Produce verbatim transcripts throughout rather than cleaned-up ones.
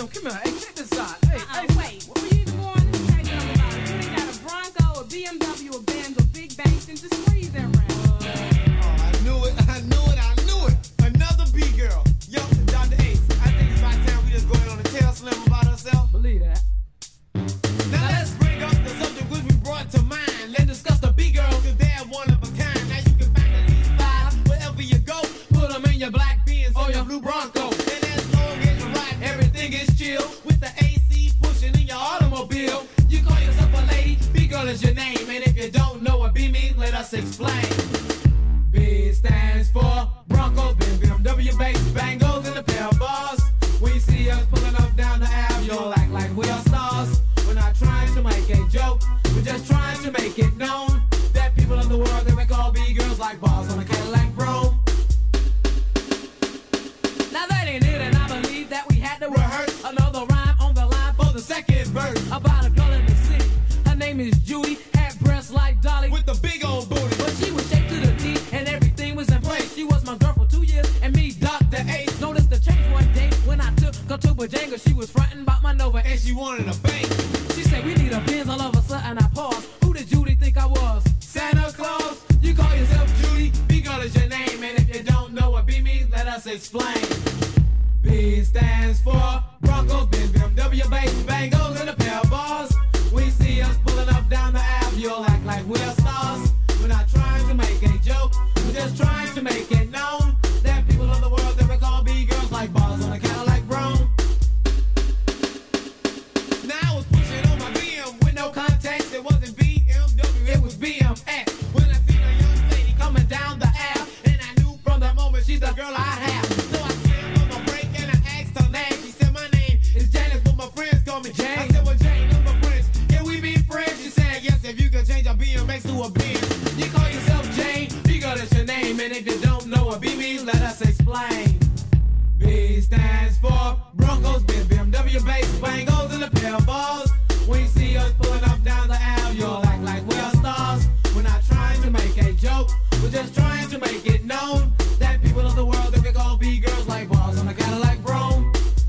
Slim, come here. Hey, check this out. Hey, uh-uh, hey, wait. Before you even go on, let me tell you something about it. You ain't got a Bronco, a B M W, a Benz, or big banks, and just squeeze that round. Oh, I knew it, I knew it, I knew it. Another B-girl. Yo, Doctor Ace, I think it's about time we just go ahead on and tell Slim about herself. Believe that. Now let's bring up the subject which we brought to mind. Let's discuss the B-girls, cause they're one of a kind. Now you can find at least five wherever you go. Put them in your black Benz or your blue Bronco. And as long as you ride, everything is chill. With the A C pushing in your automobile. You call yourself a lady, B-girl is your name. And if you don't know what B means, let us explain. B stands for Bronco, B M W bass, bangles, and a pair of bars. When you see us pulling up down the aisle, you'll act like we are stars. We're not trying to make a joke, we're just trying to make it known that people in the world, they make all B-girls like balls on a Cadillac Brougham. Now that ain't it, and I believe that we had to Rehearse another rhyme on the line for the second verse. about a girl in the city. Her name is Judy, had breasts like Dolly, With the big old booty. but she was shaped to the T, and everything was in place. She was my girl for two years, and me, Doctor Ace. Noticed the change one day when I took her to Bojangles. She was frontin' about my Nova, And and she wanted a bank. she said we need a Benz. All of a sudden I paused. Who did Judy think I was? Santa Claus, you call yourself Judy, B-girl is your name. And if you don't know what B means, let us explain. B stands for Broncos, B M W bass, bangles, and a pair of bars. We see us pulling up down the aisle, you'll act like we're stars. We're not trying to make a joke, we're just trying to make it known that people of the world, they call B-girls like balls on a Cadillac Brougham. Now I was pushing on my B M with no context. It wasn't B M W, it was B M X. When I seen a young lady coming down the aisle, and I knew from that moment she's the girl I have. So I slammed on my brake and I asked her name. She said my name is Janice, but my friends call me Jane. I said, well, Jane, I'm a prince. Can we be friends? She said, yes, if you can change a B M X to a Benz. You call yourself Jane, B-girl is your name. And if you don't know what B means, let us explain. B stands for Broncos, B M W bass, bangles, and a pair of balls. When you see us pulling up down the aisle, you'll act like we're stars. We're not trying to make a joke, we're just trying to make it known that people of the world, they pick all B-girls like balls on a Cadillac Brougham.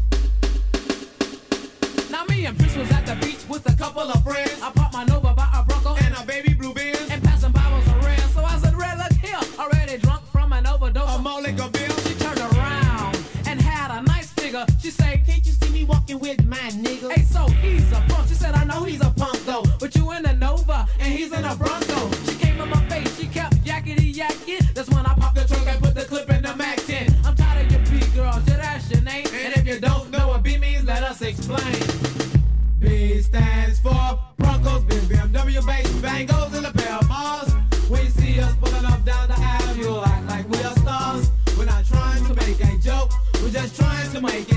Now me and Prince was at the beach with a couple of Friends, I popped my Nova by a Bronco and a baby blue Benz, and passing bottles of red. So I said, Red, look here, already drunk from an overdose. a more like a bill. She turned around and had a nice figure. She said, Can't you see me walking with my nigga? hey, so he's a punk. She said, I know he's a punk though, but you in a Nova and he's in a Bronco. She came in my face, she kept yakety yakking. That's when I popped the trunk and put the clip in the Mac ten. I'm tired of your B-girls, yeah, that's your name. And if you don't know what B means, let us explain. B stands for Broncos, B M W bass, bangles, and a pair of bars. When you see us pulling up down the aisle, you'll act like we are stars. We're not trying to make a joke, we're just trying to make it